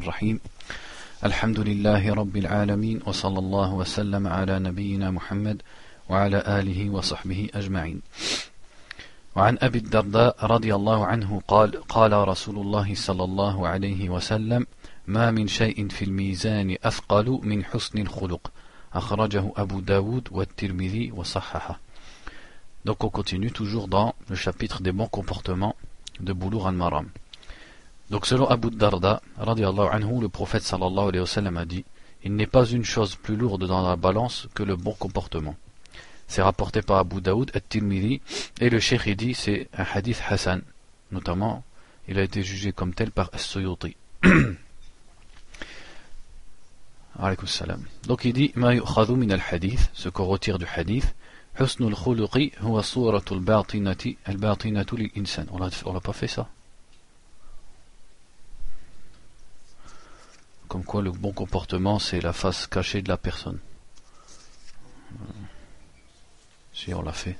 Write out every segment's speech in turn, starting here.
الرحيم الحمد لله رب العالمين وصلى الله وسلم على نبينا محمد وعلى آله وصحبه أجمعين. وعن أبي الدرداء رضي الله عنه قال رسول الله صلى الله عليه وسلم ما من شيء في الميزان أثقل من حسن الخلق أخرجه أبو داود والترمذي وصححه. Donc on continue toujours dans le chapitre des bons comportements de Boulough al-Maram. Donc selon Abu Darda, radiallahu anhu, le prophète sallallahu alayhi wa sallam a dit: il n'est pas une chose plus lourde dans la balance que le bon comportement. C'est rapporté par Abu Daoud at-Tirmidhi, et le cheikh il dit c'est un hadith Hassan. Notamment, il a été jugé comme tel par As-Suyuti. Alaykoum salam. Donc il dit ma yu'khadhu min al-hadith, ce qu'on retire du hadith, husnul khuluqi huwa suratul batinati al-batinatu lil insan. On l'a pas fait ça. Comme quoi le bon comportement c'est la face cachée de la personne. Si on l'a fait.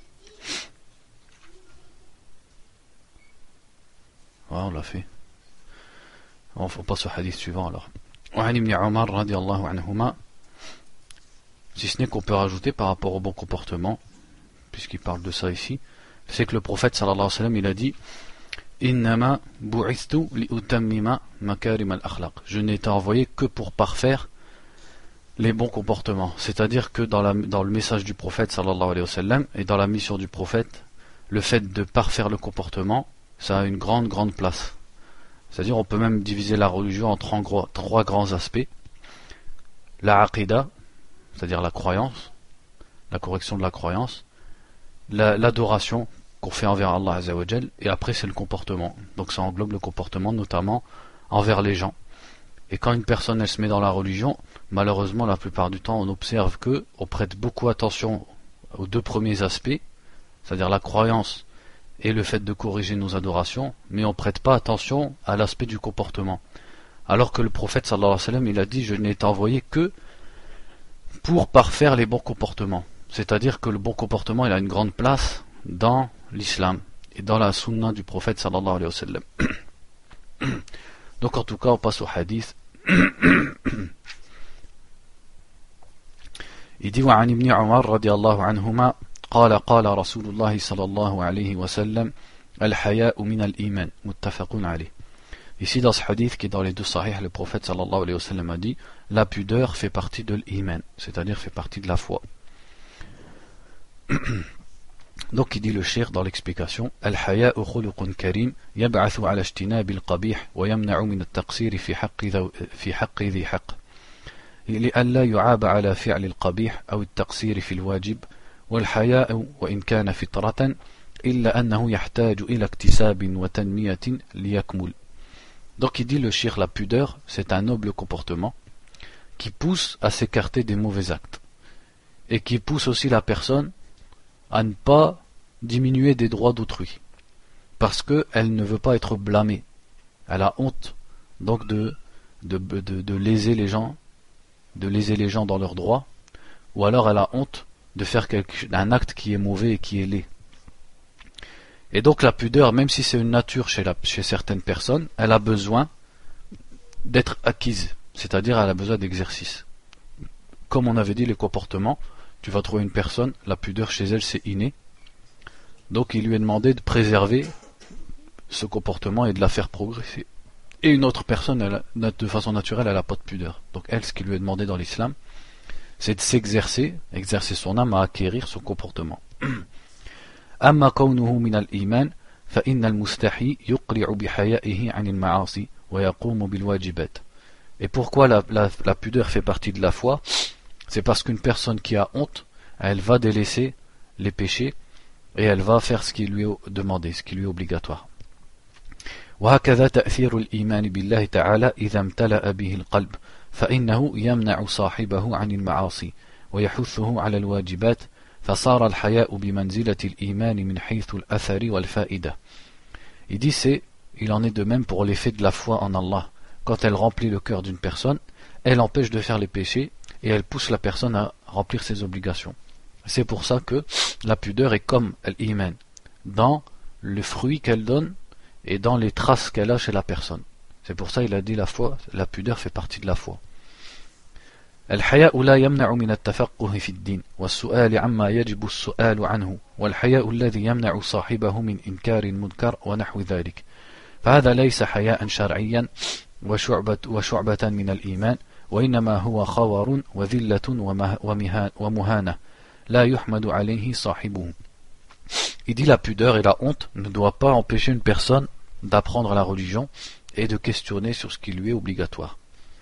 Ouais, on l'a fait. On passe au hadith suivant alors. وعن ابن عمر رضي الله عنهما, si ce n'est qu'on peut rajouter par rapport au bon comportement, puisqu'il parle de ça ici, c'est que le prophète sallallahu alayhi wa sallam il a dit: Innama bu'ithtu li utammima makarim al-akhlaq. Je n'ai été envoyé que pour parfaire les bons comportements. C'est-à-dire que dans le message du prophète sallallahu alayhi wa sallam et dans la mission du prophète, le fait de parfaire le comportement, ça a une grande place. C'est-à-dire on peut même diviser la religion en trois grands aspects. La aqida, c'est-à-dire la croyance, la correction de la croyance, l'adoration qu'on fait envers Allah Azza wa Jal, et après c'est le comportement. Donc ça englobe le comportement notamment envers les gens. Et quand une personne elle se met dans la religion, malheureusement la plupart du temps on observe que on prête beaucoup attention aux deux premiers aspects, c'est-à-dire la croyance et le fait de corriger nos adorations, mais on prête pas attention à l'aspect du comportement. Alors que le prophète sallallahu alayhi wa sallam il a dit: je n'ai été envoyé que pour parfaire les bons comportements. C'est-à-dire que le bon comportement il a une grande place dans l'islam et dans la sunna du prophète sallallahu alayhi wa sallam. Donc en tout cas on passe au hadith. Il dit: وعن ابن عمر رضي الله عنهما قال رسول الله صلى الله عليه وسلم الحياء من الإيمان متفق عليه. Ici dans ce hadith qui est dans les deux sahih, le prophète sallallahu alayhi wa sallam a dit: la pudeur fait partie de l'iman, c'est-à-dire fait partie de la foi. Donc il dit le cheikh dans l'explication: الحياء خلق كريم يبعث على اجتناب القبيح ويمنع من التقصير في حق ذي حق لئلا يعاب على فعل القبيح أو التقصير في الواجب. والحياء وإن كان فطرة إلا أنه يحتاج إلى اكتساب وتنمية ليكمل. Donc il dit le cheikh, la pudeur c'est un noble comportement qui pousse à s'écarter des mauvais actes et qui pousse aussi la personne à ne pas diminuer des droits d'autrui parce qu'elle ne veut pas être blâmée, elle a honte donc de léser les gens, dans leurs droits, ou alors elle a honte de faire un acte qui est mauvais et qui est laid. Et donc la pudeur, même si c'est une nature chez certaines personnes, elle a besoin d'être acquise, c'est-à-dire elle a besoin d'exercice. Comme on avait dit, les comportements, tu vas trouver une personne, la pudeur chez elle c'est inné, donc il lui est demandé de préserver ce comportement et de la faire progresser. Et une autre personne, de façon naturelle, elle n'a pas de pudeur. Donc elle, ce qui lui est demandé dans l'islam, c'est de s'exercer, exercer son âme à acquérir son comportement. أما كونه من الإيمان فإن المستحي يقلع بحيائه عن المعاصي ويقوم بالواجبات. Et pourquoi la pudeur fait partie de la foi? C'est parce qu'une personne qui a honte, elle va délaisser les péchés et elle va faire ce qui lui est demandé, ce qui lui est obligatoire. وهكذا تأثير الإيمان بالله تعالى إذا امتلأ به القلب فإنه يمنع صاحبه عن المعاصي ويحثه على الواجبات فصار الحياء بمنزلة الإيمان من حيث الأثر والفائدة. Il dit il en est de même pour l'effet de la foi en Allah. Quand elle remplit le cœur d'une personne, elle empêche de faire les péchés et elle pousse la personne à remplir ses obligations. C'est pour ça que la pudeur est comme l'iman, dans le fruit qu'elle donne et dans les traces qu'elle a chez la personne. C'est pour ça il a dit la foi, la pudeur fait partie de la foi. الحياء لا يمنع من التفقه في الدين والسؤال عما يجب السؤال عنه والحياء الذي يمنع صاحبه من إنكار المنكر ونحو ذلك فهذا ليس حياء شرعيا وشعبة من الإيمان وإنما هو خور وذلة ومهانة لا يحمد عليه صاحبه. Il dit la pudeur et la honte ne doivent pas empêcher une personne d'apprendre la religion et de questionner sur ce qui lui est obligatoire.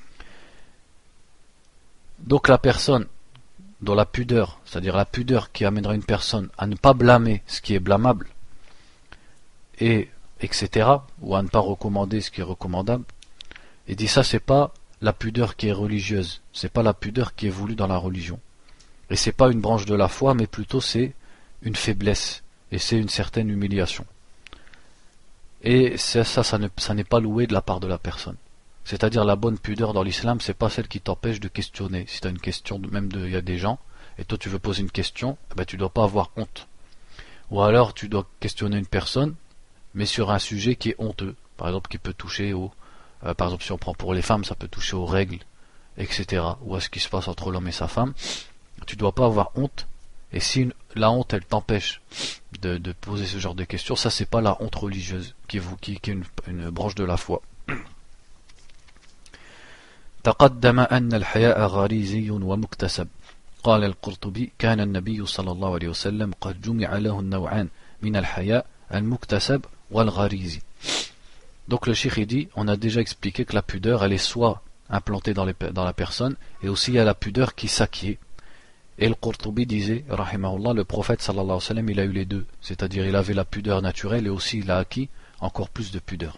Donc la personne dont la pudeur, c'est-à-dire la pudeur qui amènera une personne à ne pas blâmer ce qui est blâmable, et etc., ou à ne pas recommander ce qui est recommandable, il dit ça c'est pas la pudeur qui est religieuse, c'est pas la pudeur qui est voulue dans la religion. Et c'est pas une branche de la foi, mais plutôt c'est une faiblesse, et c'est une certaine humiliation. Et ça n'est pas loué de la part de la personne. C'est-à-dire la bonne pudeur dans l'islam, c'est pas celle qui t'empêche de questionner. Si tu as une question, il y a des gens, et toi tu veux poser une question, tu dois pas avoir honte. Ou alors tu dois questionner une personne, mais sur un sujet qui est honteux. Par exemple, qui peut toucher par exemple, si on prend pour les femmes, ça peut toucher aux règles, etc. Ou à ce qui se passe entre l'homme et sa femme. Tu dois pas avoir honte. Et si la honte, elle t'empêche de poser ce genre de questions, ça c'est pas la honte religieuse, qui est une branche de la foi. تقدم أن الحياء غريزي ومكتسب قال القرطبي كان النبي صلى الله عليه وسلم قد جمع له النوعان من الحياء المكتسب والغريزي. Donc le cheikh dit, on a déjà expliqué que la pudeur elle est soit implantée dans la personne et aussi il y a la pudeur qui s'acquiert. Et le Qurtubi disait, rahimahullah, le prophète sallallahu alayhi wa sallam il a eu les deux, c'est-à-dire il avait la pudeur naturelle et aussi il a acquis encore plus de pudeur.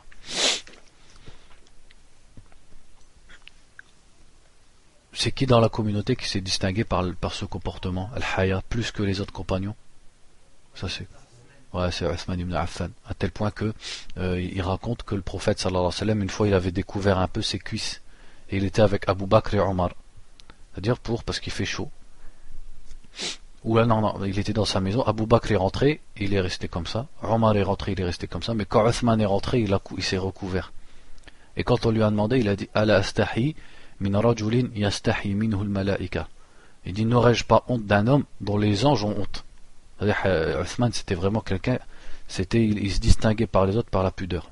C'est qui dans la communauté qui s'est distingué par ce comportement, al-haya, plus que les autres compagnons? Ça c'est Uthman ibn Affan, à tel point que il raconte que le prophète sallallahu alayhi wa sallam, une fois il avait découvert un peu ses cuisses, et il était avec Abu Bakr et Omar, c'est-à-dire parce qu'il fait chaud. Ou là non, il était dans sa maison, Abu Bakr est rentré, il est resté comme ça, Omar est rentré, il est resté comme ça, mais quand Uthman est rentré, il s'est recouvert. Et quand on lui a demandé, il a dit Ala astahi min rajulin yastahi minhu al-malaika. Il dit n'aurais-je pas honte d'un homme dont les anges ont honte? C'est-à-dire Uthman c'était vraiment quelqu'un, il se distinguait par les autres par la pudeur.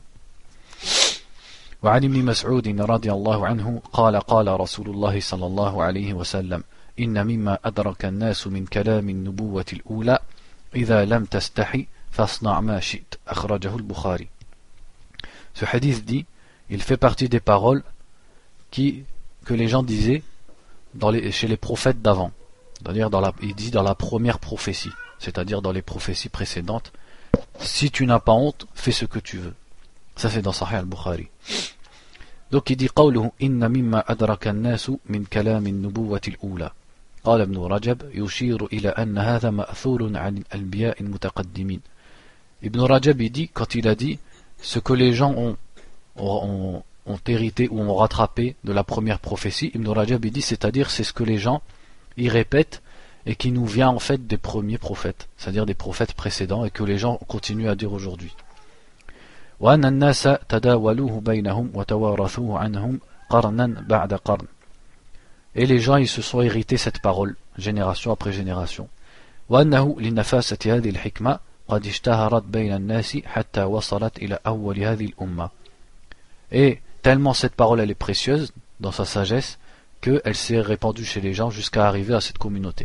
وعن ابن مسعود رضي الله عنه قال قال رسول الله صلى الله عليه وسلم إن مما أدرك الناس من كلام النبوة الأولى إذا لم تستحي فاصنع ما شئت أخرجه البخاري. Ce hadith dit, il fait partie des paroles que les gens disaient chez les prophètes d'avant. C'est-à-dire il dit dans la première prophétie, c'est-à-dire dans les prophéties précédentes, si tu n'as pas honte, fais ce que tu veux. Ça c'est dans Sahih al-Bukhari. Donc il dit قوله إن مما أدرك الناس من كلام النبوة الأولى قال ابن رجب يشير إلى أن هذا مأثور عن الأنبياء المتقدمين. Ibn Rajab il dit, quand il a dit ce que les gens ont hérité ou ont rattrapé de la première prophétie, Ibn Rajab il dit, c'est-à-dire c'est ce que les gens y répètent et qui nous vient en fait des premiers prophètes, c'est-à-dire des prophètes précédents et que les gens continuent à dire aujourd'hui. وأن الناس تداولوه بينهم وتوارثوه عنهم قرنا بعد قرن. Et les gens ils se sont hérités cette parole génération après génération. وأنه لنفاسة هذه الحكمة قد اشتهرت بين الناس حتى وصلت إلى أول هذه الأمة. Et tellement cette parole elle est précieuse dans sa sagesse qu'elle s'est répandue chez les gens jusqu'à arriver à cette communauté.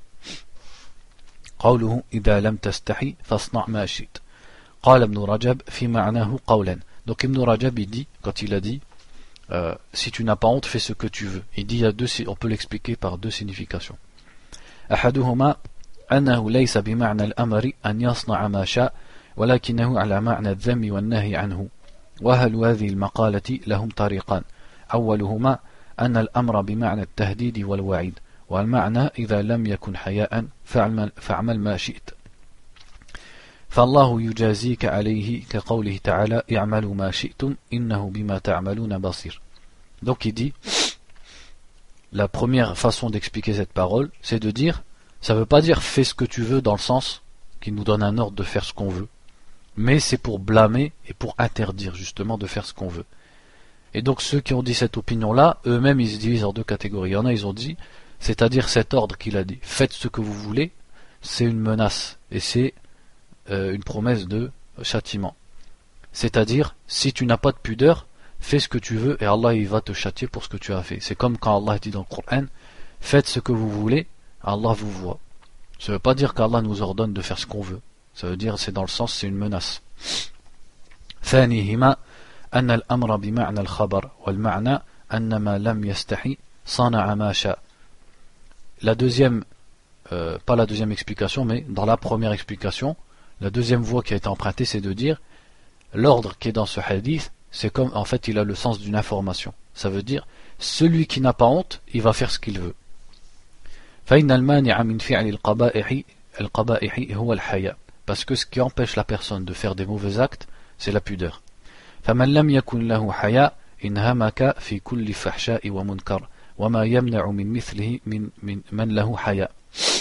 قوله إذا لم تستحي فاصنع ما شئت. قال ابن رجب في معناه قولا. Donc Ibn Rajab il dit, quand il a dit si tu n'as pas honte, fais ce que tu veux. Il dit on peut l'expliquer par deux significations. أحدهما أنه ليس بمعنى الأمر أن يصنع ما شاء ولكنه على معنى الذم والنهي عنه. وهل هذه المقالة لهم طريقان. أولهما أن الأمر بمعنى التهديد والوعيد والمعنى إذا لم يكن حياء فاعمل ما شئت فالله يجازيك عليه كقوله تعالى اعملوا ما شئتم إنه بما تعملون بصير. Donc il dit, la première façon d'expliquer cette parole, c'est de dire, ça ne veut pas dire fais ce que tu veux dans le sens qui nous donne un ordre de faire ce qu'on veut, mais c'est pour blâmer et pour interdire justement de faire ce qu'on veut. Et donc ceux qui ont dit cette opinion-là, eux-mêmes ils se divisent en deux catégories. Il y en a, ils ont dit, c'est-à-dire cet ordre qu'il a dit, faites ce que vous voulez, c'est une menace, et c'est une promesse de châtiment. C'est-à-dire, si tu n'as pas de pudeur, fais ce que tu veux et Allah il va te châtier pour ce que tu as fait. C'est comme quand Allah dit dans le Coran, faites ce que vous voulez, Allah vous voit. Ça ne veut pas dire qu'Allah nous ordonne de faire ce qu'on veut. Ça veut dire, c'est dans le sens, c'est une menace. ثانيهما أن الأمر بمعنى الخبر والمعنى أن ما لم يستحي صنع ما شاء. La deuxième, pas la deuxième explication, mais dans la première explication, la deuxième voie qui a été empruntée, c'est de dire l'ordre qui est dans ce hadith, c'est comme, en fait, il a le sens d'une information. Ça veut dire, celui qui n'a pas honte, il va faire ce qu'il veut. فإن المانع من فعل القبائح هو الحياء. Parce que ce qui empêche la personne de faire des mauvais actes, c'est la pudeur. فمن لم يكن له حياء انهمك في كل فحشاء ومنكر وما يمنع من مثله من له حياء.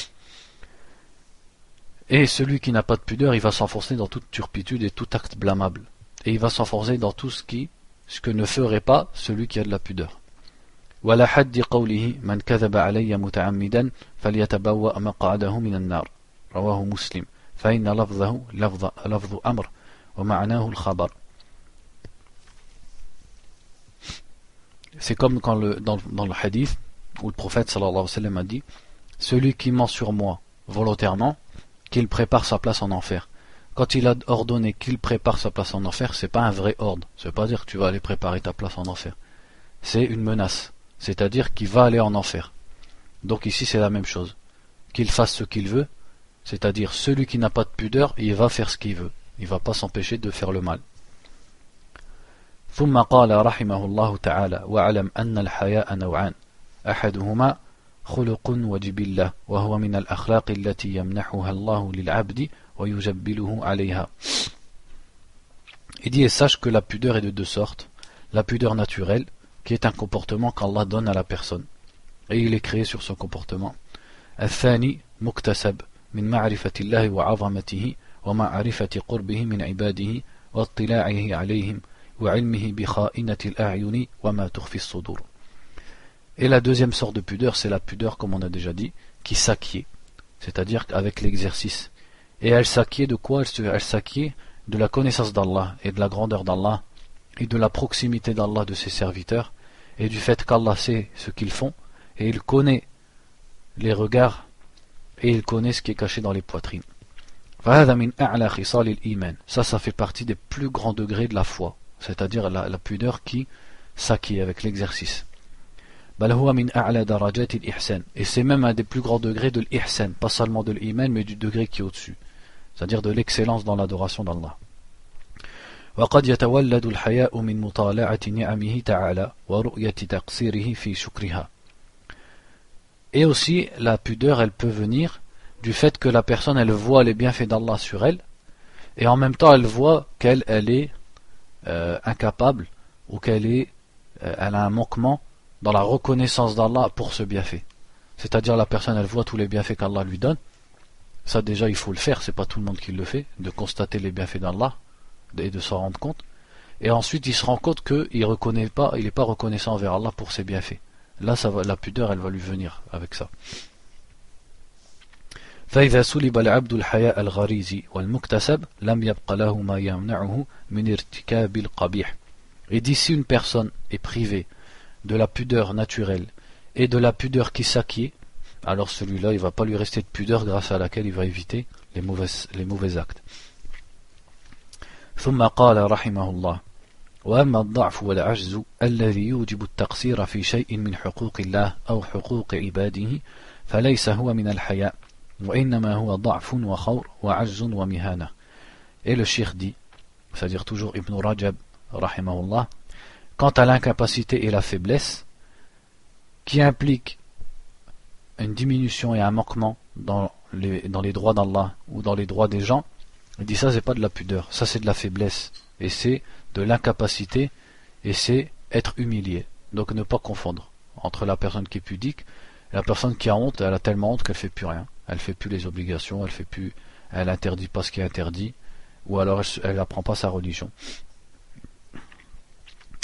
Et celui qui n'a pas de pudeur, il va s'enfoncer dans toute turpitude et tout acte blâmable. Et il va s'enfoncer dans tout ce que ne ferait pas celui qui a de la pudeur. ولا حد قوله من كذب علي متعمدا فليتبوأ مقعده من النار رواه مسلم فإن لفظه لفظ أمر ومعناه الخبر. C'est comme quand dans le hadith où le prophète sallallahu alayhi wa sallam a dit celui qui ment sur moi volontairement, qu'il prépare sa place en enfer. Quand il a ordonné qu'il prépare sa place en enfer, c'est pas un vrai ordre. Ça veut pas dire que tu vas aller préparer ta place en enfer. C'est une menace. C'est-à-dire qu'il va aller en enfer. Donc ici c'est la même chose. Qu'il fasse ce qu'il veut, c'est-à-dire celui qui n'a pas de pudeur, il va faire ce qu'il veut. Il ne va pas s'empêcher de faire le mal. ثم قال رحمه الله تعالى واعلم أن الحياء نوعان أحدهما خلق وجبلة وهو من الأخلاق التي يمنحها الله للعبد ويجبله عليها. Il dit et sache que la pudeur est de deux sortes. La pudeur naturelle, qui est un comportement qu'Allah donne à la personne. Et il est créé sur ce comportement. الثاني مكتسب من معرفة الله وعظمته ومعرفة قربه من عباده واطلاعه عليهم وعلمه بخائنة الأعين وما تخفي الصدور. Et la deuxième sorte de pudeur, c'est la pudeur, comme on a déjà dit, qui s'acquiert, c'est-à-dire avec l'exercice. Et elle s'acquiert de quoi? Elle s'acquiert de la connaissance d'Allah et de la grandeur d'Allah et de la proximité d'Allah de ses serviteurs et du fait qu'Allah sait ce qu'ils font et il connaît les regards et il connaît ce qui est caché dans les poitrines. Ça fait partie des plus grands degrés de la foi, c'est-à-dire la pudeur qui s'acquiert avec l'exercice. Et c'est même un des plus grands degrés de l'ihsan, pas seulement de l'iman, mais du degré qui est au-dessus, c'est-à-dire de l'excellence dans l'adoration d'Allah. وقد يتولد الحياء من مطالعة نعمه تعالى ورؤية تقصيره في شكرها. Et aussi, la pudeur, elle peut venir du fait que la personne, elle voit les bienfaits d'Allah sur elle, et en même temps, elle voit qu'elle est incapable, ou elle a un manquement dans la reconnaissance d'Allah pour ce bienfait. C'est-à-dire, la personne, elle voit tous les bienfaits qu'Allah lui donne. Ça, déjà, il faut le faire, c'est pas tout le monde qui le fait, de constater les bienfaits d'Allah, et de s'en rendre compte. Et ensuite, il se rend compte qu'il n'est pas reconnaissant envers Allah pour ses bienfaits. Là, la pudeur, elle va lui venir avec ça. فإذا سلب العبد الحياء الغريزي والمكتسب لم يبق له ما يمنعه من ارتكاب القبيح. Et d'ici une personne est privée de la pudeur naturelle et de la pudeur qui s'acquiert, alors celui-là, il ne va pas lui rester de pudeur grâce à laquelle il va éviter les mauvais actes. ثم قال رحمه الله وأما الضعف والعجز الذي يوجب التقصير في شيء من حقوق الله أو حقوق عباده فليس هو من الحياء وإنما هو ضعف وخور وعجز ومهانة. Et le cheikh dit, c'est-à-dire toujours Ibn Rajab rahimahullah, quant à l'incapacité et la faiblesse qui impliquent une diminution et un manquement dans les droits d'Allah ou dans les droits des gens, il dit ça c'est pas de la pudeur, ça c'est de la faiblesse et c'est de l'incapacité et c'est être humilié. Donc ne pas confondre entre la personne qui est pudique et la personne qui a honte. Elle a tellement honte qu'elle fait plus rien, elle fait plus les obligations, elle interdit pas ce qui est interdit, ou alors elle apprend pas sa religion.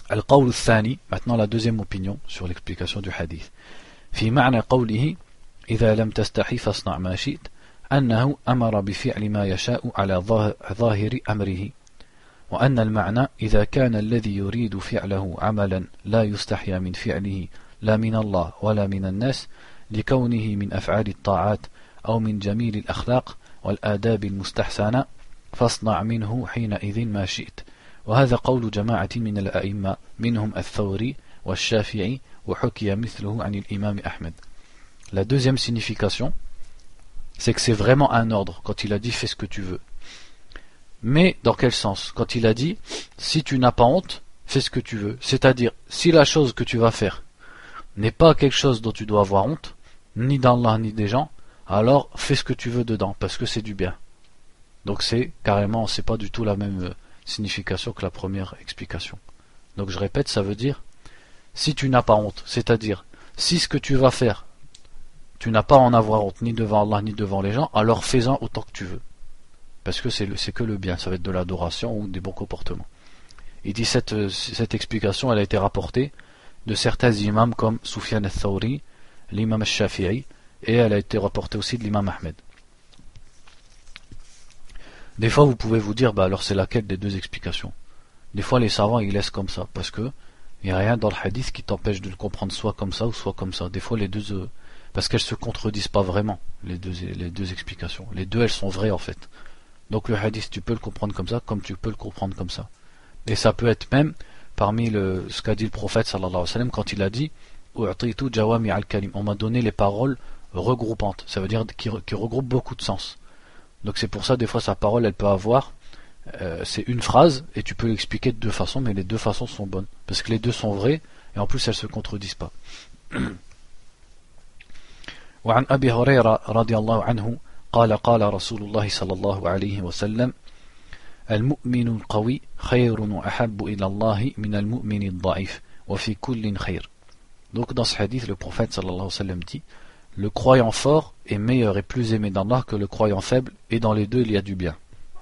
Al-Qawl al-Thani, maintenant la deuxième opinion sur l'explication du hadith. في معنى قوله إذا لم تستحي فاصنع ما شئت أنه أمر بفعل ما يشاء على ظاهر أمره وأن المعنى إذا كان الذي يريد فعله عملا لا يستحيا من فعله لا من الله ولا من الناس لكونه من أفعال الطاعات أو من جميل الأخلاق والآداب المستحسنة فاصنع منه حينئذ ما شئت وهذا قول جماعة من الأئمة منهم الثوري والشافعي وحكي مثله عن الإمام أحمد. La deuxième signification, c'est que c'est vraiment un ordre quand il a dit fais ce que tu veux. Mais dans quel sens? Quand il a dit si tu n'as pas honte, fais ce que tu veux. C'est-à-dire, si la chose que tu vas faire n'est pas quelque chose dont tu dois avoir honte, ni d'Allah ni des gens, alors fais ce que tu veux dedans, parce que c'est du bien. Donc c'est carrément, c'est pas du tout la même signification que la première explication. Donc je répète, ça veut dire si tu n'as pas honte, c'est-à-dire si ce que tu vas faire, tu n'as pas à en avoir honte ni devant Allah ni devant les gens, alors fais-en autant que tu veux. Parce que c'est que le bien, ça va être de l'adoration ou des bons comportements. Il dit cette explication, elle a été rapportée de certains imams comme Sufyan al-Thawri, l'imam al-Shafi'i, et elle a été rapportée aussi de l'imam Ahmed. Des fois vous pouvez vous dire, bah alors c'est laquelle des deux explications? Des fois les savants ils laissent comme ça, parce que il n'y a rien dans le hadith qui t'empêche de le comprendre soit comme ça ou soit comme ça. Des fois les deux, parce qu'elles se contredisent pas vraiment, les deux explications. Les deux elles sont vraies en fait. Donc le hadith tu peux le comprendre comme ça, comme tu peux le comprendre comme ça. Et ça peut être même parmi ce qu'a dit le prophète sallallahu alayhi wa sallam quand il a dit U'titu jawami al-kalim, on m'a donné les paroles regroupantes, ça veut dire qui regroupent beaucoup de sens. Donc c'est pour ça des fois sa parole elle peut avoir c'est une phrase et tu peux l'expliquer de deux façons, mais les deux façons sont bonnes parce que les deux sont vraies et en plus elles se contredisent pas. وعن أبي هريرة رضي الله عنه قال قال رسول الله صلى الله عليه وسلم المؤمن القوي خير وأحب إلى الله من المؤمن الضعيف وفي كل خير. Donc dans ce hadith le prophète sallallahu alayhi wa sallam dit le croyant fort est meilleur et plus aimé d'Allah que le croyant faible, et dans les deux il y a du bien.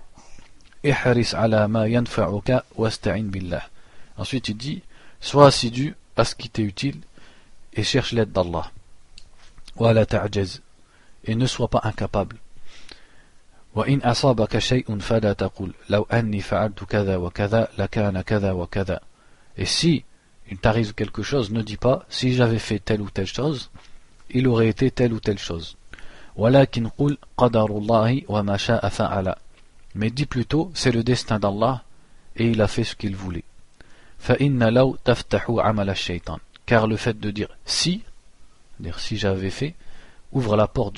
Ihris ala ma yanfa'uka wasta'in billah. Ensuite il dit sois assidu à ce qui t'est utile et cherche l'aide d'Allah. Wa la ta'jaz, et ne sois pas incapable. Wa in asabaka shay'un fala taqul law anni fa'altu kadha wa kadha lakana kadha wa kadha. Et si il t'arrive quelque chose, ne dis pas si j'avais fait telle ou telle chose, il aurait été telle ou telle chose. Walakin qul qadarullahi wa ma sha'a fa'ala. Mais dis plutôt c'est le destin d'Allah et il a fait ce qu'il voulait. Fa inna law taftahu amal ash-shaytan. Car le fait de dire si j'avais fait ouvre la porte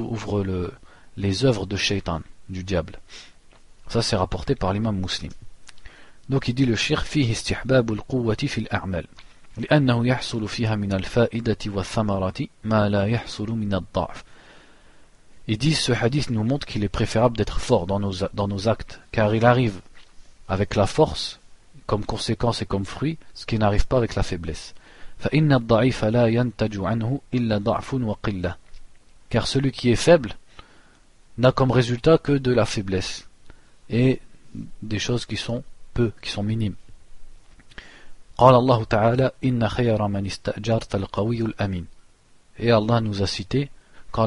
les œuvres de shaytan, du diable. Ça c'est rapporté par l'imam Muslim. Donc il dit le cheikh fihi istihbabul quwwati fil a'mal. لأنه يحصل فيها من الفائدة والثمرة ما لا يحصل من الضعف. Il dit ce hadith nous montre qu'il est préférable d'être fort dans nos actes, car il arrive avec la force, comme conséquence et comme fruit, ce qui n'arrive pas avec la faiblesse. فإن الضعيف لا ينتج عنه إلا ضعف وقلة. Car celui qui est faible n'a comme résultat que de la faiblesse et des choses qui sont peu, qui sont minimes. قال الله تعالى إن خير من استأجرت القوي الأمين. Et Allah nous a cité quand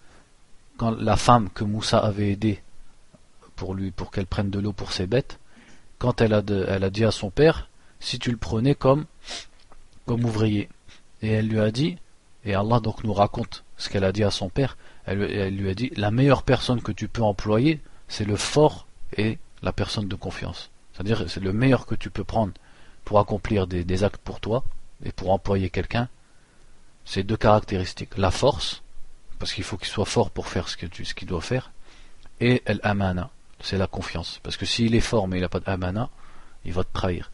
la femme que Moussa avait aidée pour qu'elle prenne de l'eau pour ses bêtes, quand elle a dit à son père si tu le prenais comme ouvrier, et elle lui a dit, et Allah donc nous raconte ce qu'elle a dit à son père, elle lui a dit la meilleure personne que tu peux employer c'est le fort et la personne de confiance, c'est-à-dire c'est le meilleur que tu peux prendre pour accomplir des actes pour toi et pour employer quelqu'un. C'est deux caractéristiques, la force, parce qu'il faut qu'il soit fort pour faire ce qu'il doit faire, et l'amana, c'est la confiance, parce que s'il est fort mais il n'a pas d'amana, il va te trahir.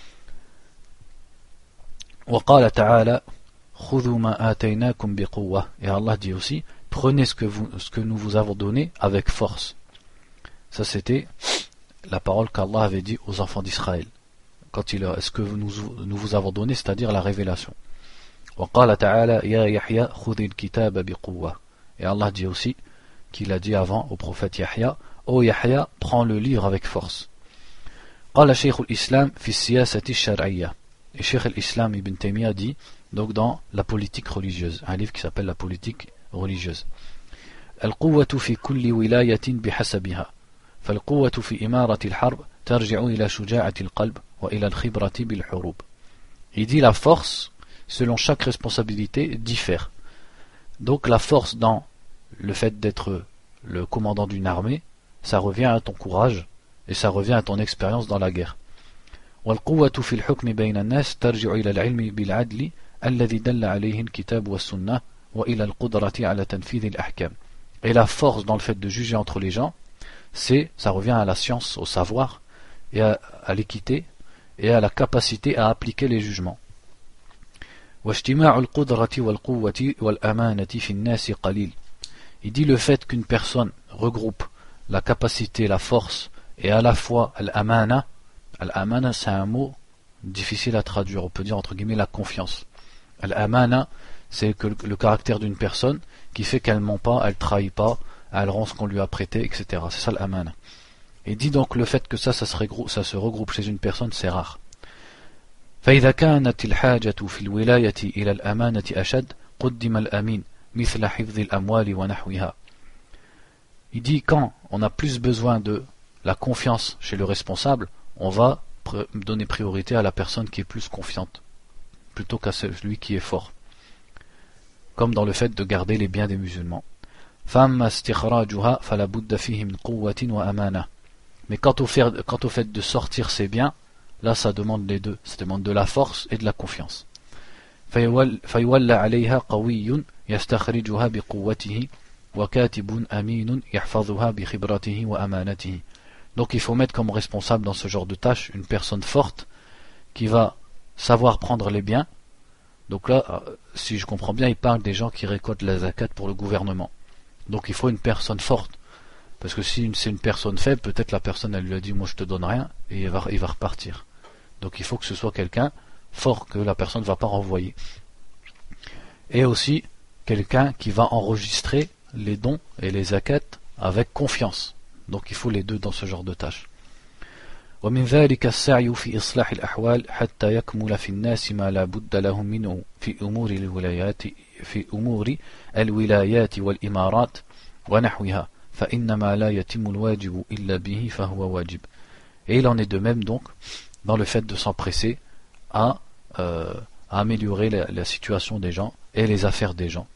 وقال تعالى خذوا ما آتيناكم بقوة. Et Allah dit aussi prenez ce que nous vous avons donné avec force. Ça c'était la parole qu'Allah avait dit aux enfants d'Israël quand ce que nous vous avons donné, c'est-à-dire la révélation. وقال تعالى يا يحيى خذ الكتاب بقوة. Et Allah dit aussi qu'il a dit avant au prophète Yahya, ô Yahya, prends le livre avec force. قال شيخ الإسلام في السياسة الشرعية. Et Cheikh al-Islam ibn Taymiyyah dit, donc dans la politique religieuse, un livre qui s'appelle la politique religieuse. القوة في كل ولاية بحسبها فالقوة في إمارة الحرب ترجع إلى شجاعة القلب وإلى الخبرة بالحروب. Il dit la force, selon chaque responsabilité, diffère. Donc la force dans le fait d'être le commandant d'une armée, ça revient à ton courage et ça revient à ton expérience dans la guerre. والقوة في الحكم بين الناس ترجع إلى العلم بالعدل الذي دل عليه الكتاب والسنة وإلى القدرة على تنفيذ الأحكام. Et la force dans le fait de juger entre les gens, ça revient à la science, au savoir, et à l'équité, et à la capacité à appliquer les jugements. واجتماع القدرة والقوة والأمانة في الناس قليل. Il dit le fait qu'une personne regroupe la capacité, la force, et à la fois l'amana. L'amana, c'est un mot difficile à traduire, on peut dire entre guillemets la confiance. L'amana, c'est que le caractère d'une personne qui fait qu'elle ment pas, elle trahit pas, elle rend ce qu'on lui a prêté, etc. C'est ça l'amana. Et dit donc le fait que ça se regroupe chez une personne, c'est rare. فإذا كانت الحاجة في الولاية إلى الأمانة أشد قدم الأمين مثل حفظ الأموال ونحوها. Il dit quand on a plus besoin de la confiance chez le responsable, on va donner priorité à la personne qui est plus confiante plutôt qu'à celui qui est fort, comme dans le fait de garder les biens des musulmans. فَأَمَّا اسْتِخْرَاجُهَا فَلَا بُدَّ فِيهِ مِنْ قُوَّةٍ وَأَمَانَةٍ. Mais quant au fait de sortir ses biens, là ça demande les deux, ça demande de la force et de la confiance. فَيُوَلَّ عَلَيْهَا قَوِيٌّ يَسْتَخْرِجُهَا بِقُوَّتِهِ وَكَاتِبٌ أَمِينٌ يَحْفَظُهَا بِخِبْرَتِهِ وَأَمَانَتِهِ. Donc il faut mettre comme responsable dans ce genre de tâche une personne forte qui va savoir prendre les biens. Donc là, si je comprends bien, il parle des gens qui récoltent la zakat pour le gouvernement. Donc il faut une personne forte. Parce que si c'est une personne faible, peut-être la personne elle lui a dit moi je te donne rien et il va repartir. Donc il faut que ce soit quelqu'un fort que la personne ne va pas renvoyer. Et aussi quelqu'un qui va enregistrer les dons et les zakats avec confiance. Donc il faut les deux dans ce genre de tâches. ومن ذلك السعي في إصلاح الأحوال حتى يكمل في الناس ما لا بد لهم منه في أمور الولايات والإمارات ونحوها فإنما لا يتم الواجب إلا به فهو واجب. Et il en est de même donc dans le fait de s'empresser à améliorer la situation des gens et les affaires des gens.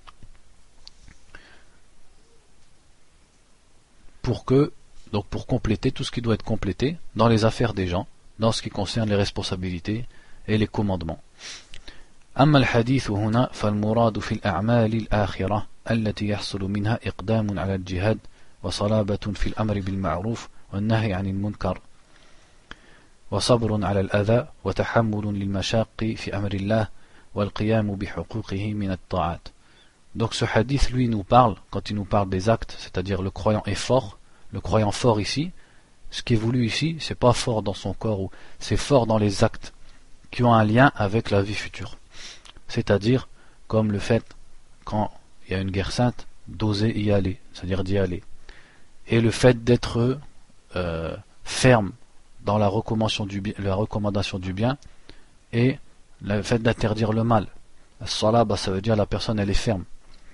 Pour compléter tout ce qui doit être complété dans les affaires des gens, dans ce qui concerne les responsabilités et les commandements. أما الحديث هنا فالمراد في الأعمال الآخرة التي يحصل منها إقدام على الجهاد وصلابة في الأمر بالمعروف والنهي عن المنكر وصبر على الأذى وتحمل للمشاق في أمر الله والقيام بحقوقه من الطاعات. Donc ce hadith, lui, nous parle, quand il nous parle des actes, c'est-à-dire le croyant est fort, le croyant fort ici, ce qui est voulu ici, c'est pas fort dans son corps, c'est fort dans les actes qui ont un lien avec la vie future. C'est-à-dire, comme le fait, quand il y a une guerre sainte, d'oser y aller, c'est-à-dire d'y aller. Et le fait d'être ferme dans la recommandation du bien et le fait d'interdire le mal. As-salaba, ça veut dire la personne elle est ferme.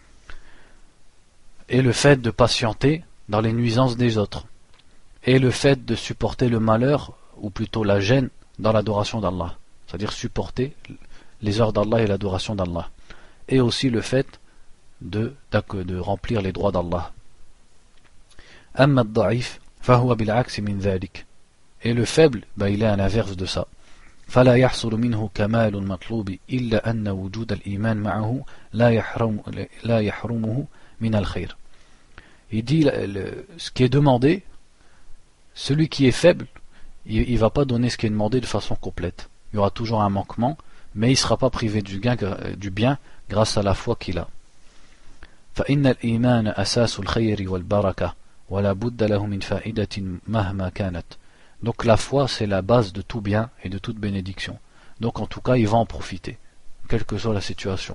Et le fait de patienter dans les nuisances des autres. Et le fait de supporter le malheur, ou plutôt la gêne, dans l'adoration d'Allah. C'est-à-dire supporter les heures d'Allah et l'adoration d'Allah. Et aussi le fait de remplir les droits d'Allah. أما الضعيف فهو بالعكس من ذلك. Et le faible, il est à l'inverse de ça. فلا يحصل منه كمال المطلوب إلا أن وجود الإيمان معه لا يحرمه من الخير. Il dit ce qui est demandé, celui qui est faible, il ne va pas donner ce qui est demandé de façon complète. Il y aura toujours un manquement, mais il ne sera pas privé du bien grâce à la foi qu'il a. فإن الإيمان أساس الخير والبركة ولا بد له من فائدة مهما كانت. Donc la foi c'est la base de tout bien et de toute bénédiction. Donc en tout cas il va en profiter, quelle que soit la situation.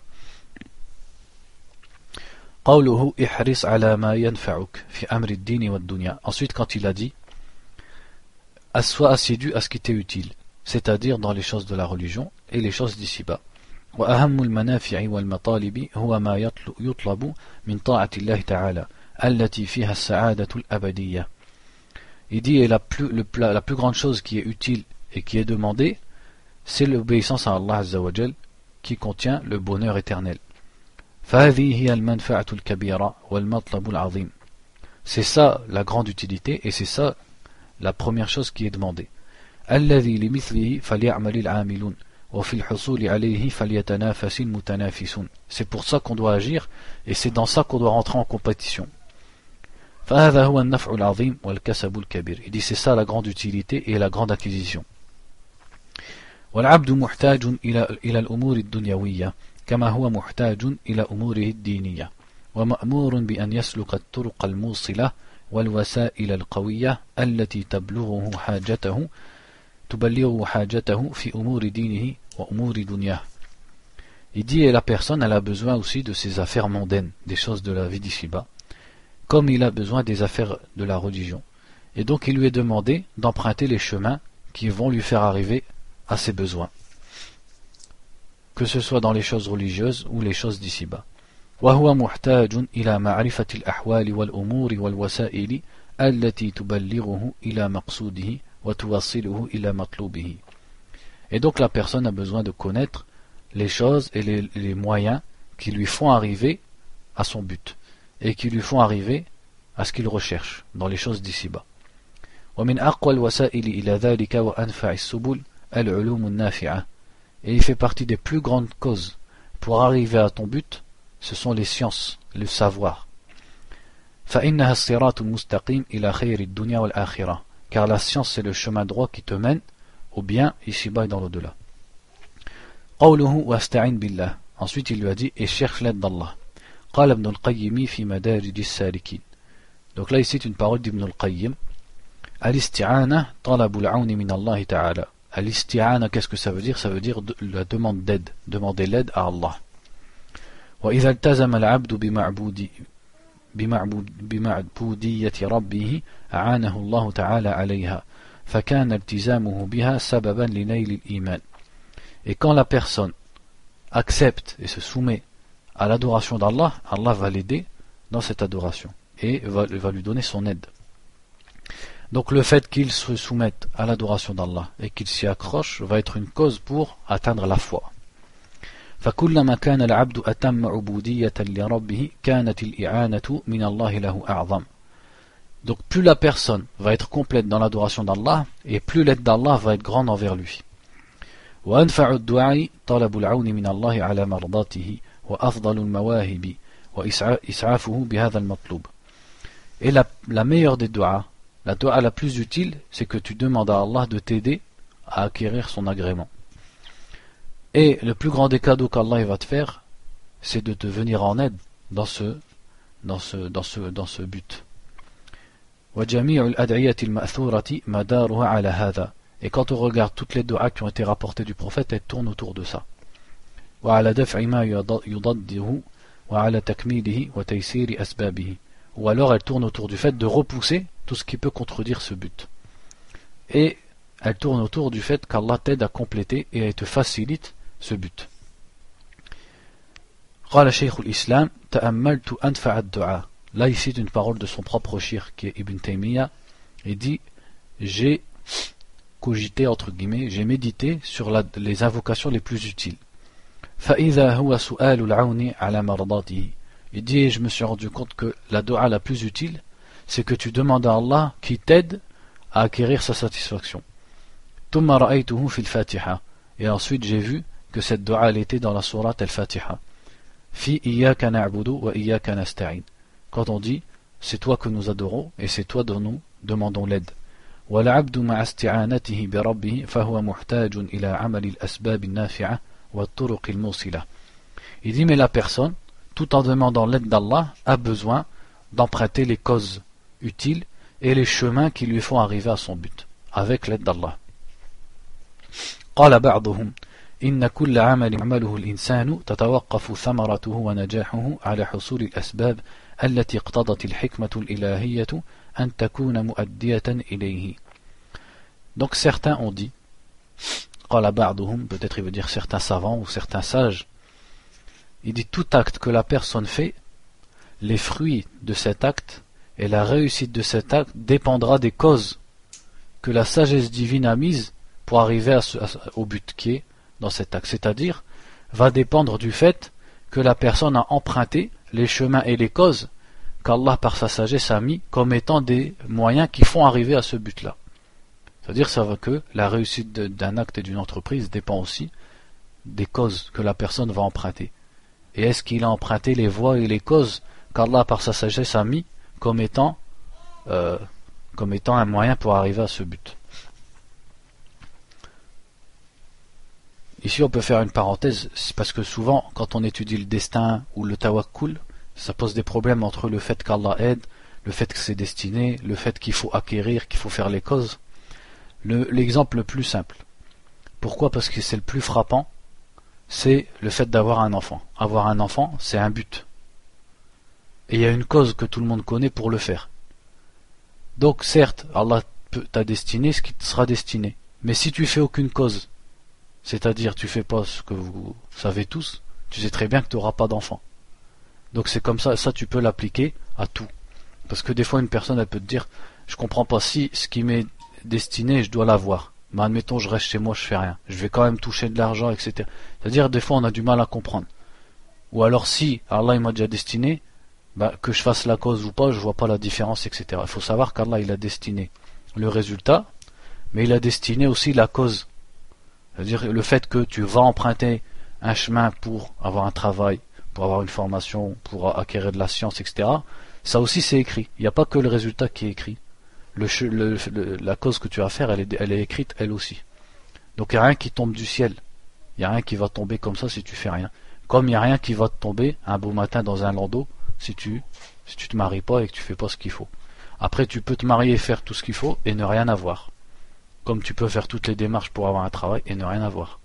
قوله احرص على ما ينفعك في أمر الدين والدنيا. Ensuite quand il a dit sois assidu à ce qui t'est utile c'est-à-dire dans les choses de la religion et les choses d'ici-bas. وأهم المنافع والمطالب هو ما يطلب من طاعة الله تعالى التي فيها السعادة الأبدية. Il dit et la plus grande chose qui est utile et qui est demandée, c'est l'obéissance à Allah Azza wa Jal qui contient le bonheur éternel. فهذه هي المنفعة الكبيرة والمطلب العظيم. C'est ça la grande utilité et c'est ça la première chose qui est demandée. الذي لمثله فليعمل العاملون وفي الحصول عليه فليتنافس المتنافسون. C'est pour ça qu'on doit agir et c'est dans ça qu'on doit rentrer en compétition. فهذا هو النفع العظيم والكسب الكبير. Il dit c'est ça la grande utilité et la grande acquisition. والعبد محتاج إلى الأمور الدنيوية كما هو محتاج إلى أموره الدينية ومأمور بأن يسلك الطرق الموصلة والوسائل القوية التي تبلغه حاجته في أمور دينه وأمور دنياه. Il dit et la personne elle a besoin aussi de ses affaires mondaines, des choses de la vie d'ici-bas, comme il a besoin des affaires de la religion. Et donc il lui est demandé d'emprunter les chemins qui vont lui faire arriver à ses besoins, que ce soit dans les choses religieuses ou les choses d'ici-bas. وهو محتاج إلى معرفة الأحوال والأمور والوسائل التي تبلغه إلى مقصوده وتوصله إلى مطلوبه. Et donc la personne a besoin de connaître les choses et les moyens qui lui font arriver à son but et qui lui font arriver à ce qu'il recherche dans les choses d'ici-bas. ومن أقوى الوسائل إلى ذلك وأنفع السبل العلوم النافعة. Et il fait partie des plus grandes causes pour arriver à ton but, ce sont les sciences, le savoir. فإنها الصراط المستقيم إلى خير الدنيا والآخرة. Car la science c'est le chemin droit qui te mène au bien ici-bas et dans l'au-delà. قوله واستعن بالله. Ensuite il lui a dit et cherche l'aide d'Allah. قال ابن القيم في مدارج السالكين. Donc là ici c'est une parole d'Ibn al-Qayyim. الاستعانة طلب العون من الله تعالى. Al-isti'ana, qu'est-ce que ça veut dire? Ça veut dire la demande d'aide, demander l'aide à Allah. وإذا التزم العبد بمعبودية ربه أعانه الله تعالى عليها فكان التزامه بها سببا لنيل الإيمان. Et quand la personne accepte et se soumet à l'adoration d'Allah, Allah va l'aider dans cette adoration et va lui donner son aide. Donc le fait qu'il se soumette à l'adoration d'Allah et qu'il s'y accroche va être une cause pour atteindre la foi. فكلما كان العبد أتم عبودية لربه كانت الإعانة من الله له أعظم. Donc plus la personne va être complète dans l'adoration d'Allah et plus l'aide d'Allah va être grande envers lui. وأنفع الدعاء طلب العون من الله على مرضاته وأفضل المواهب وإسعافه بهذا المطلوب. Et la meilleure des du'as, la dua la plus utile, c'est que tu demandes à Allah de t'aider à acquérir son agrément. Et le plus grand des cadeaux qu'Allah va te faire, c'est de te venir en aide dans ce but. وجميع الأدعية المأثورة مدارها على هذا. Et quand on regarde toutes les du'as qui ont été rapportées du prophète, elles tournent autour de ça. وعلى دفع ما يضده وعلى تكميله وتيسير أسبابه. Ou alors elles tournent autour du fait de repousser tout ce qui peut contredire ce but. Et elles tournent autour du fait qu'Allah t'aide à compléter et à te facilite ce but. قال شيخ الإسلام تأملت أنفع الدعاء. Là ici c'est une parole de son propre shir qui est Ibn Taymiyyah. Il dit j'ai cogité entre guillemets, j'ai médité sur les invocations les plus utiles. فإذا هو سؤال العون على مرضاته. Il dit je me suis rendu compte que la dua la plus utile c'est que tu demandes à Allah qui t'aide à acquérir sa satisfaction. ثم رأيته في الفاتحة. Et ensuite j'ai vu que cette dua elle était dans la sourate al-Fatiha. في إياك نعبد وإياك نستعين. Quand on dit c'est toi que nous adorons et c'est toi dont nous demandons l'aide. والعبد مع استعانته بربه فهو محتاج إلى عمل الأسباب النافعة والطرق الموصلة. Il dit mais la personne tout en demandant l'aide d'Allah a besoin d'emprunter les causes utiles et les chemins qui lui font arriver à son but avec l'aide d'Allah. قال بعضهم إن كل عمل يعمله الإنسان تتوقف ثمرته ونجاحه على حصول الأسباب التي اقتضت الحكمة الإلهية أن تكون مؤدية إليه. Donc certains ont dit قال بعضهم, peut-être il veut dire certains savants ou certains sages, il dit tout acte que la personne fait, les fruits de cet acte et la réussite de cet acte dépendra des causes que la sagesse divine a mises pour arriver au but qui est dans cet acte, c'est-à-dire va dépendre du fait que la personne a emprunté les chemins et les causes qu'Allah par sa sagesse a mis comme étant des moyens qui font arriver à ce but-là. C'est-à-dire ça va que la réussite d'un acte et d'une entreprise dépend aussi des causes que la personne va emprunter. Et est-ce qu'il a emprunté les voies et les causes qu'Allah par sa sagesse a mis comme étant un moyen pour arriver à ce but. Ici on peut faire une parenthèse, parce que souvent quand on étudie le destin ou le tawakkul, ça pose des problèmes entre le fait qu'Allah aide, le fait que c'est destiné, le fait qu'il faut acquérir, qu'il faut faire les causes. L'exemple le plus simple. Pourquoi? Parce que c'est le plus frappant, c'est le fait d'avoir un enfant. Avoir un enfant, c'est un but. Et il y a une cause que tout le monde connaît pour le faire. Donc certes, Allah t'a destiné ce qui te sera destiné. Mais si tu fais aucune cause, c'est-à-dire tu fais pas ce que vous savez tous, tu sais très bien que tu n'auras pas d'enfant. Donc c'est comme ça tu peux l'appliquer à tout. Parce que des fois une personne elle peut te dire, je comprends pas, si ce qui m'est destiné je dois l'avoir. Mais admettons je reste chez moi, je fais rien. Je vais quand même toucher de l'argent, etc. C'est-à-dire des fois on a du mal à comprendre. Ou alors si Allah il m'a déjà destiné, que je fasse la cause ou pas, je vois pas la différence, etc. Il faut savoir qu'Allah il a destiné le résultat, mais il a destiné aussi la cause. C'est-à-dire le fait que tu vas emprunter un chemin pour avoir un travail, pour avoir une formation, pour acquérir de la science, etc. Ça aussi c'est écrit. Il n'y a pas que le résultat qui est écrit. La cause que tu vas faire, elle est écrite elle aussi. Donc il n'y a rien qui tombe du ciel. Il n'y a rien qui va tomber comme ça si tu fais rien. Comme il n'y a rien qui va te tomber un beau matin dans un landau si tu te maries pas et que tu fais pas ce qu'il faut. Après tu peux te marier et faire tout ce qu'il faut et ne rien avoir. Comme tu peux faire toutes les démarches pour avoir un travail et ne rien avoir.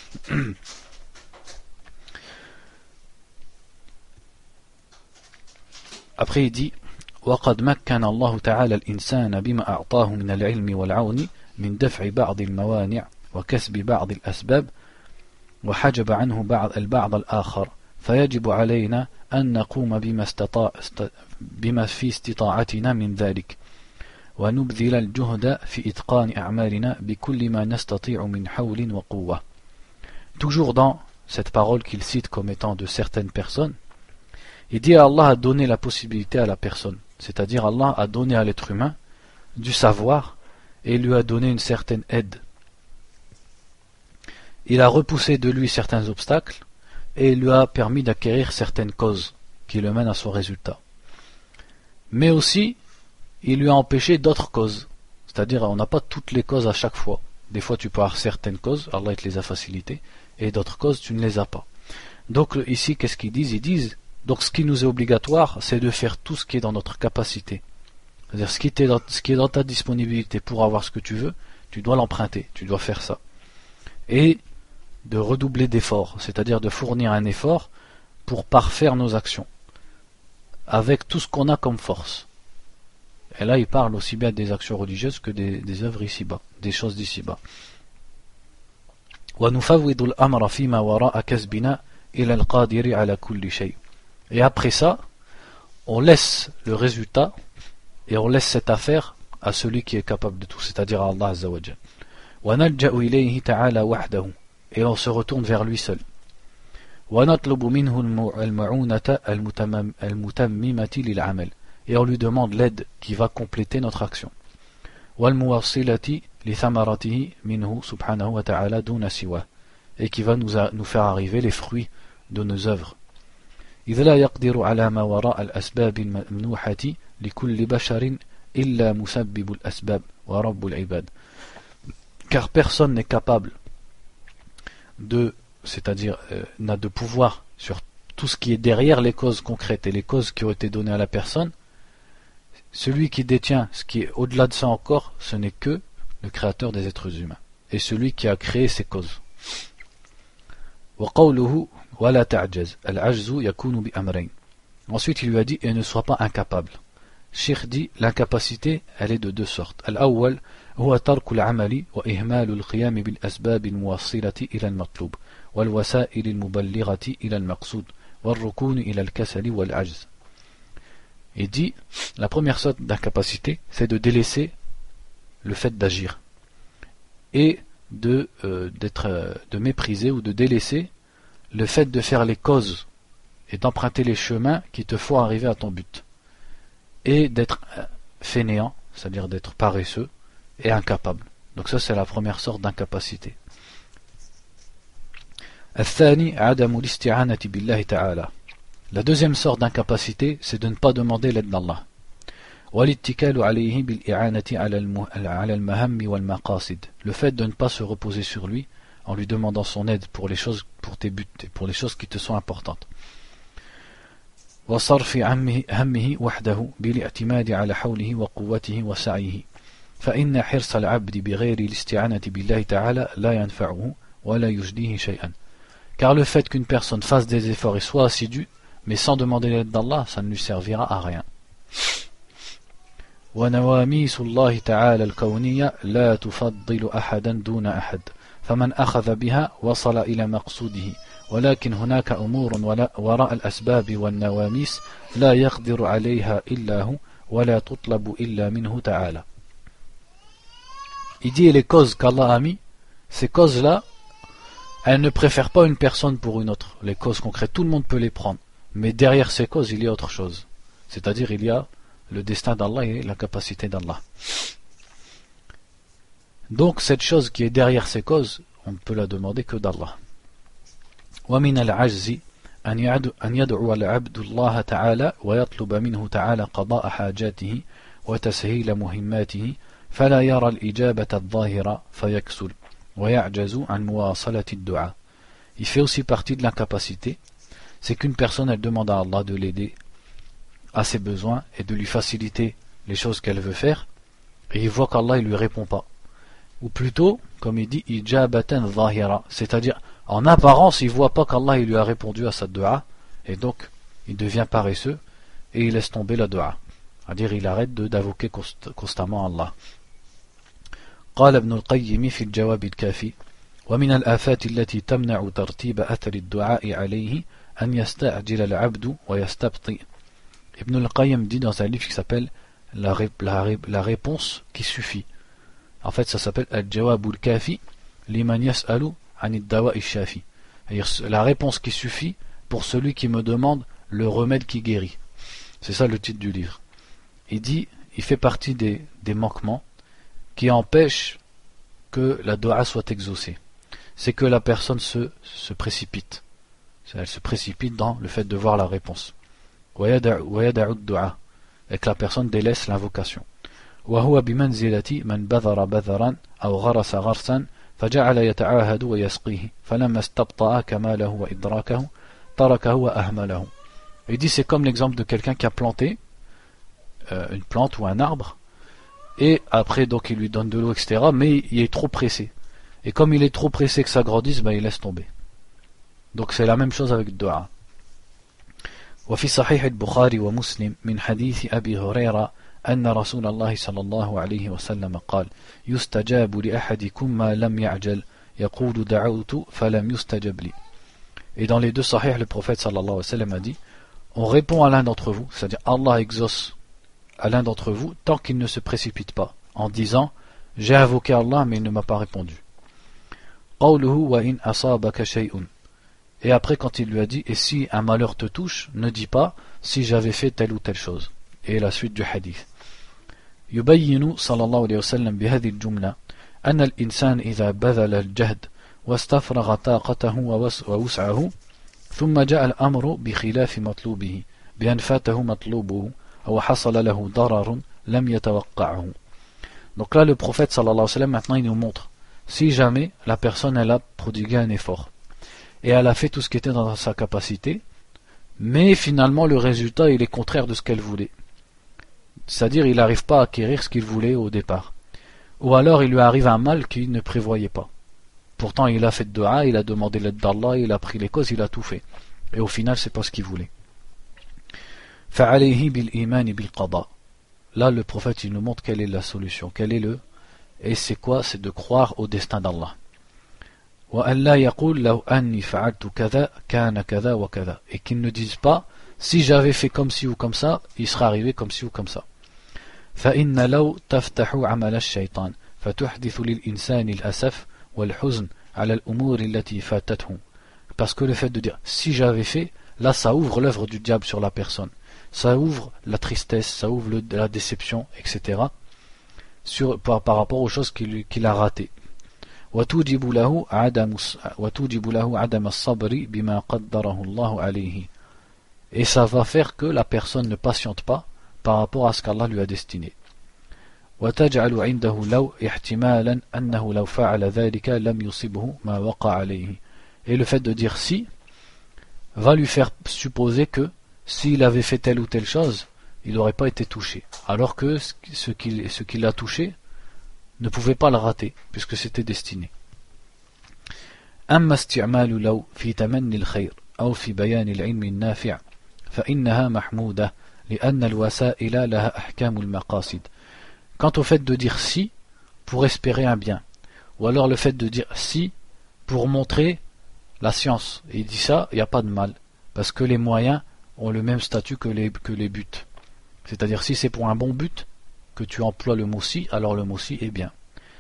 Après il dit وقد مكن الله تعالى الإنسان بما أعطاه من العلم والعون من دفع بعض الموانع وكسب بعض الأسباب وحجب عنه البعض الآخر فيجب علينا أن نقوم بما في استطاعتنا من ذلك ونبذل الجهد في إتقان أعمالنا بكل ما نستطيع من حول وقوة. Toujours dans cette parole qu'il cite comme étant de certaines personnes, il dit Allah a donné la possibilité à la personne, c'est-à-dire Allah a donné à l'être humain du savoir et lui a donné une certaine aide. Il a repoussé de lui certains obstacles et lui a permis d'acquérir certaines causes qui le mènent à son résultat. Mais aussi, il lui a empêché d'autres causes. C'est-à-dire, on n'a pas toutes les causes à chaque fois. Des fois, tu peux avoir certaines causes, Allah te les a facilitées, et d'autres causes, tu ne les as pas. Donc, ici, qu'est-ce qu'ils disent? Ils disent, donc ce qui nous est obligatoire, c'est de faire tout ce qui est dans notre capacité. C'est-à-dire, ce qui est dans ta disponibilité pour avoir ce que tu veux, tu dois l'emprunter, tu dois faire ça. Et de redoubler d'efforts, c'est-à-dire de fournir un effort pour parfaire nos actions, avec tout ce qu'on a comme force. Et là, il parle aussi bien des actions religieuses que des œuvres ici-bas, des choses d'ici-bas. Et après ça, on laisse le résultat et on laisse cette affaire à celui qui est capable de tout, c'est-à-dire à Allah Azza wa Jal. Et on se retourne vers lui seul. Et on lui demande l'aide qui va compléter notre action. Et qui va nous faire arriver les fruits de nos œuvres. Car personne n'est capable c'est-à-dire n'a de pouvoir sur tout ce qui est derrière les causes concrètes et les causes qui ont été données à la personne. Celui qui détient ce qui est au-delà de ça encore, ce n'est que le créateur des êtres humains et celui qui a créé ces causes. Ensuite il lui a dit et ne sois pas incapable. Cheikh dit l'incapacité elle est de deux sortes. Al-awwal هو ترك العمل وإهمال القيام بالأسباب الموصلة إلى المطلوب والوسائل المبلغة إلى المقصود والركون إلى الكسل والعجز. Il dit, la première sorte d'incapacité, c'est de délaisser le fait d'agir et de mépriser ou de délaisser le fait de faire les causes et d'emprunter les chemins qui te font arriver à ton but, et d'être fainéant, c'est-à-dire d'être paresseux et incapable. Donc ça, c'est la première sorte d'incapacité. الثاني عدم الاستعانة بالله تعالى. La deuxième sorte d'incapacité, c'est de ne pas demander l'aide d'Allah. والاتكال عليه بالإعانة على المهام والمقاصد. Le fait de ne pas se reposer sur lui en lui demandant son aide pour les choses, pour tes buts et pour les choses qui te sont importantes. وصرف همه وحده بالاعتماد على حوله وقوته وسعيه. فإن حرص العبد بغير الاستعانة بالله تعالى لا ينفعه ولا يجديه شيئا. Car le fait qu'une personne fasse des efforts et soit assidue, mais sans demander l'aide d'Allah, ça ne lui servira à rien. ونواميس الله تعالى الكونية لا تفضل أحدا دون أحد فمن أخذ بها وصل إلى مقصوده ولكن هناك أمور وراء الأسباب والنواميس لا يقدر عليها إلا هو ولا تطلب إلا منه تعالى. Il dit les causes qu'Allah a mis, ces causes-là, elles ne préfèrent pas une personne pour une autre. Les causes concrètes, tout le monde peut les prendre. Mais derrière ces causes, il y a autre chose. C'est-à-dire, il y a le destin d'Allah et la capacité d'Allah. Donc, cette chose qui est derrière ces causes, on ne peut la demander que d'Allah. ومن العجز أن يدعو العبد الله تعالى ويطلب منه تعالى قضاء حاجاته وتسهيل مهماته فلا يرى الإجابة الظاهرة فيكسل ويعجز عن مواصلة الدعاء. Il fait aussi partie de l'incapacité, c'est qu'une personne elle demande à Allah de l'aider à ses besoins et de lui faciliter les choses qu'elle veut faire, et il voit qu'Allah il lui répond pas. Ou plutôt, comme il dit, ijabatan zahira, c'est-à-dire en apparence il voit pas qu'Allah il lui a répondu à sa dua, et donc il devient paresseux et il laisse tomber la dua, c'est-à-dire il arrête d'invoquer constamment Allah. قال ابن القيم في الجواب الكافي ومن الآفات التي تمنع ترتيب أثر الدعاء عليه أن يستعجل العبد ويستبطئ. Ibn al-Qayyim dit dans un livre qui s'appelle la réponse qui suffit. En fait, ça s'appelle Al-Jawab al-Kafi liman yas'alu an ad-dawa' al-shafi. La réponse qui suffit pour celui qui me demande le remède qui guérit. C'est ça le titre du livre. Il dit, il fait partie des manquements qui empêchent que la dua soit exaucée. C'est que la personne se précipite. Elle se précipite dans le fait de voir la réponse. Et que la personne délaisse l'invocation. وهو بمنزلة من بذر بذرا أو غرس غرسا فجعل يتعاهد ويسقيه فلما استبطأ كماله وإدراكه تركه وأهمله. Il dit c'est comme l'exemple de quelqu'un qui a planté une plante ou un arbre et après donc il lui donne de l'eau etc. mais il est trop pressé. Et comme il est trop pressé que ça grandisse, il laisse tomber. Donc c'est la même chose avec le dua. وفي صحيح البخاري ومسلم من حديث أبي هريرة أن رسول الله صلى الله عليه وسلم قال يستجاب لأحدكم ما لم يعجل يقول دعوت فلم يستجب لي. Et dans les deux sahih, le prophète sallallahu alayhi wa sallam a dit on répond à l'un d'entre vous, c'est-à-dire Allah exauce à l'un d'entre vous tant qu'il ne se précipite pas en disant j'ai invoqué Allah mais il ne m'a pas répondu. قوله وإن أصابك شيء. Et après quand il lui a dit et si un malheur te touche, ne dis pas si j'avais fait telle ou telle chose. Et la suite du hadith. يبين صلى الله عليه وسلم بهذه الجملة أن الإنسان إذا بذل الجهد واستفرغ طاقته ووسعه ثم جاء الأمر بخلاف مطلوبه بأن فاته مطلوبه أو حصل له ضرر لم يتوقعه. Donc là le prophète sallallahu alayhi wa sallam maintenant il nous montre si jamais la personne elle a prodigué un effort et elle a fait tout ce qui était dans sa capacité mais finalement le résultat il est contraire de ce qu'elle voulait, c'est-à-dire il n'arrive pas à acquérir ce qu'il voulait au départ, ou alors il lui arrive un mal qu'il ne prévoyait pas. Pourtant il a fait de dua, il a demandé l'aide d'Allah, il a pris les causes, il a tout fait et au final c'est pas ce qu'il voulait. فعليه بالإيمان بالقضاء. Là le prophète il nous montre quelle est la solution, quel est Et c'est quoi? C'est de croire au destin d'Allah. وَأَلَّا يَقُولْ لَوْ أَنِّي فَعَلْتُ كَذَا كَانَ كَذَا وَكَذَا. Et qu'ils ne disent pas, si j'avais fait comme ci ou comme ça, il serait arrivé comme ci ou comme ça. فإن لو تفتح عمل الشيطان فتحدث للإنسان الأسف والحزن على الأمور التي فاتته. Parce que le fait de dire si j'avais fait, là ça ouvre l'œuvre du diable sur la personne, ça ouvre la tristesse, ça ouvre la déception, etc. Par rapport aux choses qu'il a ratées. وتوجب له عدم الصبر بما قدره الله عليه. Et ça va faire que la personne ne patiente pas par rapport à ce qu'Allah lui a destiné. وتجعل عنده لو احتمالا أنه لو فعل ذلك لم يصبه ما وقع عليه. Et le fait de dire si va lui faire supposer que s'il avait fait telle ou telle chose, il n'aurait pas été touché. Alors que ce qui l'a touché ne pouvait pas le rater, puisque c'était destiné. أما استعمال لو في تمني الخير أو في بيان العلم النافع فإنها محمودة لأن الوسائل لها أحكام المقاصد. Quant au fait de dire si pour espérer un bien, ou alors le fait de dire si pour montrer la science, et il dit ça, il n'y a pas de mal, parce que les moyens ont le même statut que les buts. C'est-à-dire si c'est pour un bon but que tu emploies le mot si, alors le mot si est bien.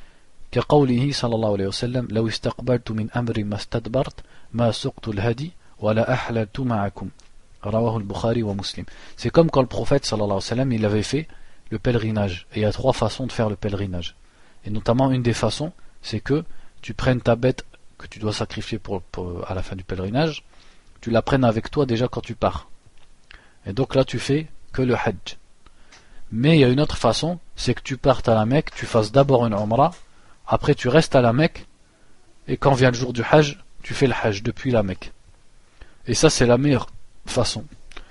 كقوله صلى الله عليه وسلم لو استقبلت من أمر ما استدبرت ما سقت الهدي ولا أحللت معكم رواه البخاري ومسلم. C'est comme quand le prophète sallallahu alayhi wa sallam il avait fait le pèlerinage, et il y a 3 façons de faire le pèlerinage, et notamment une des façons c'est que tu prennes ta bête que tu dois sacrifier à la fin du pèlerinage, tu la prennes avec toi déjà quand tu pars, et donc là tu fais que le hajj. Mais il y a une autre façon, c'est que tu partes à la Mecque, tu fasses d'abord une umrah, après tu restes à la Mecque, et quand vient le jour du hajj, tu fais le hajj depuis la Mecque. Et ça c'est la meilleure façon.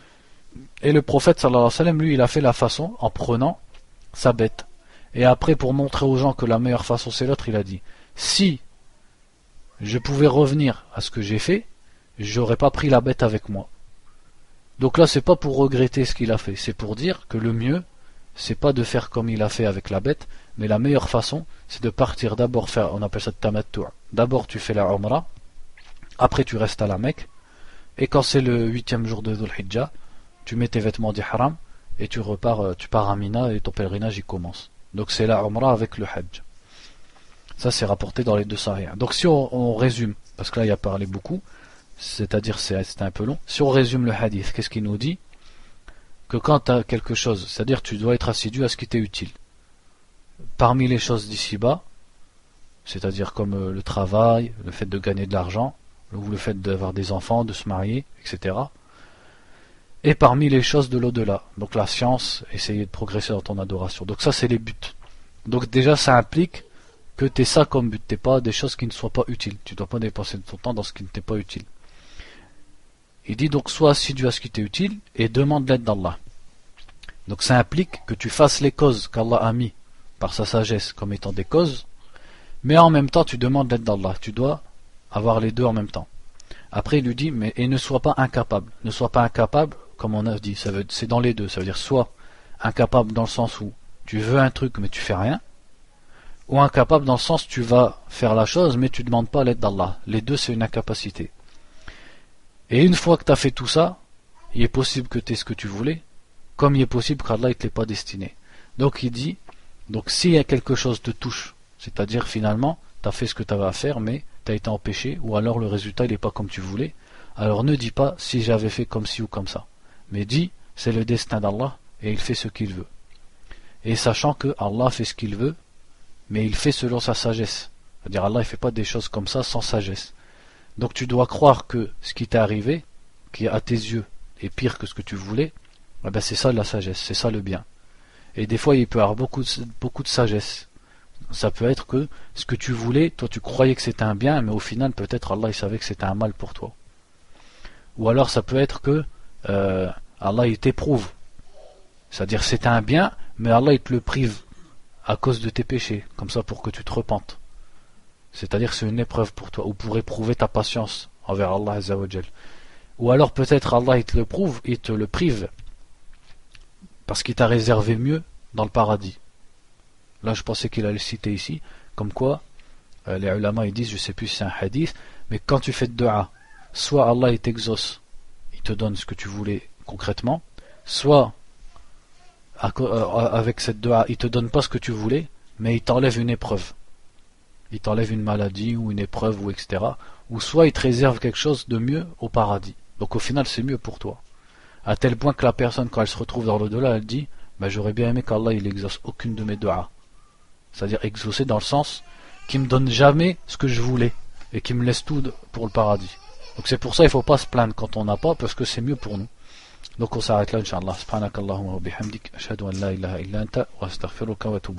Et le prophète sallallahu alayhi wa sallam, lui, il a fait la façon en prenant sa bête. Et après, pour montrer aux gens que la meilleure façon c'est l'autre, il a dit si je pouvais revenir à ce que j'ai fait, j'aurais pas pris la bête avec moi. Donc là, c'est pas pour regretter ce qu'il a fait, c'est pour dire que le mieux, c'est pas de faire comme il a fait avec la bête, mais la meilleure façon, c'est de partir d'abord faire, on appelle ça tamattu'. D'abord, tu fais la umrah, après tu restes à la Mecque, et quand c'est le 8e jour de Dhul Hijjah, tu mets tes vêtements d'ihram et tu pars à Mina et ton pèlerinage il commence. Donc c'est la umrah avec le hajj. Ça c'est rapporté dans les 2 sahih. Donc si on résume, parce que là il y a parlé beaucoup, c'est-à-dire c'est un peu long, si on résume le hadith, qu'est-ce qu'il nous dit? Que quand tu as quelque chose, c'est-à-dire tu dois être assidu à ce qui t'est utile. Parmi les choses d'ici-bas, c'est-à-dire comme le travail, le fait de gagner de l'argent, ou le fait d'avoir des enfants, de se marier, etc. Et parmi les choses de l'au-delà, donc la science, essayer de progresser dans ton adoration. Donc ça c'est les buts. Donc déjà ça implique que tu aies ça comme but, t'es pas des choses qui ne soient pas utiles. Tu ne dois pas dépenser ton temps dans ce qui ne t'est pas utile. Il dit donc sois assidu à ce qui t'est utile et demande l'aide d'Allah. Donc ça implique que tu fasses les causes qu'Allah a mis par sa sagesse comme étant des causes, mais en même temps tu demandes l'aide d'Allah. Tu dois avoir les deux en même temps. Après il lui dit mais et ne sois pas incapable. Ne sois pas incapable, comme on a dit, c'est dans les deux. Ça veut dire soit incapable dans le sens où tu veux un truc mais tu fais rien, ou incapable dans le sens où tu vas faire la chose mais tu ne demandes pas l'aide d'Allah. Les deux c'est une incapacité. Et une fois que tu as fait tout ça, il est possible que tu aies ce que tu voulais, comme il est possible qu'Allah ne te l'ait pas destiné. Donc il dit, donc s'il y a quelque chose te touche, c'est-à-dire finalement, tu as fait ce que tu avais à faire, mais tu as été empêché, ou alors le résultat il n'est pas comme tu voulais, alors ne dis pas si j'avais fait comme ci ou comme ça. Mais dis, c'est le destin d'Allah, et il fait ce qu'il veut. Et sachant que Allah fait ce qu'il veut, mais il fait selon sa sagesse. C'est-à-dire Allah ne fait pas des choses comme ça sans sagesse. Donc tu dois croire que ce qui t'est arrivé, qui à tes yeux est pire que ce que tu voulais, eh ben c'est ça la sagesse, c'est ça le bien. Et des fois il peut y avoir beaucoup de sagesse. Ça peut être que ce que tu voulais, toi tu croyais que c'était un bien, mais au final peut-être Allah il savait que c'était un mal pour toi. Ou alors ça peut être que Allah il t'éprouve. C'est-à-dire c'est un bien, mais Allah il te le prive à cause de tes péchés, comme ça pour que tu te repentes. C'est-à-dire c'est une épreuve pour toi, ou pour éprouver ta patience envers Allah Azza wa Jal. Ou alors peut-être Allah il te le prouve, il te le prive, parce qu'il t'a réservé mieux dans le paradis. Là je pensais qu'il allait citer ici, comme quoi les ulama ils disent, je sais plus si c'est un hadith, mais quand tu fais de dua, soit Allah il t'exauce, il te donne ce que tu voulais concrètement, soit avec cette dua il te donne pas ce que tu voulais, mais il t'enlève une épreuve. Il t'enlève une maladie ou une épreuve ou etc. Ou soit il te réserve quelque chose de mieux au paradis. Donc au final c'est mieux pour toi. À tel point que la personne quand elle se retrouve dans l'au-delà, elle dit j'aurais bien aimé qu'Allah il exauce aucune de mes du'as. C'est-à-dire exaucer dans le sens qu'il me donne jamais ce que je voulais et qu'il me laisse tout pour le paradis. Donc c'est pour ça il ne faut pas se plaindre quand on n'a pas, parce que c'est mieux pour nous. Donc on s'arrête là, Inch'Allah. Subhanakallahumma wa bihamdik, ashhadu an la ilaha illa anta, wa astaghfiruka wa atubu